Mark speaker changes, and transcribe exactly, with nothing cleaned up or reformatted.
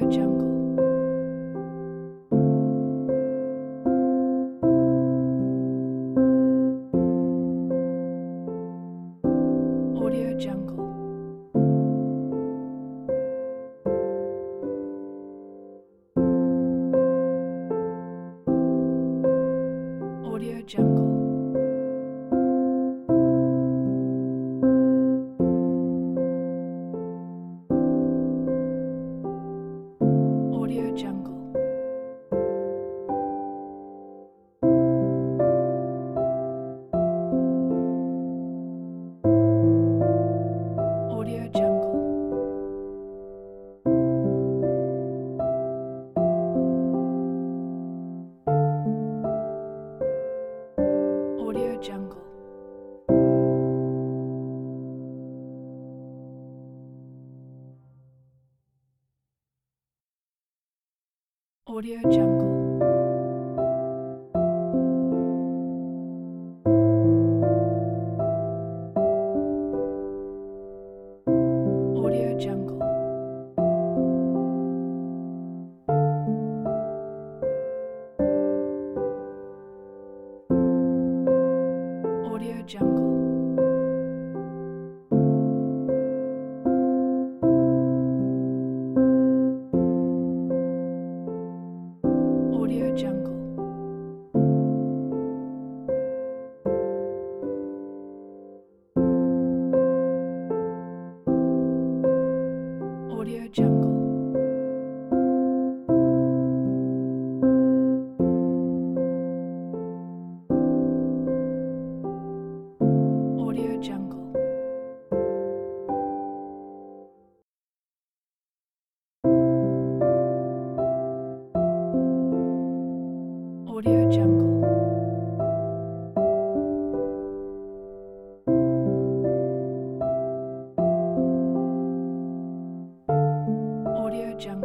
Speaker 1: Audio Jungle. Audio Jungle. Audio Jungle. Audio Jungle. Audio Jungle. Audio Jungle. Audio Jungle. Audio Jungle. Audio Jungle. Audio Jungle. Audio Jungle. Audio Jungle. Audio Jungle. Audio Jungle.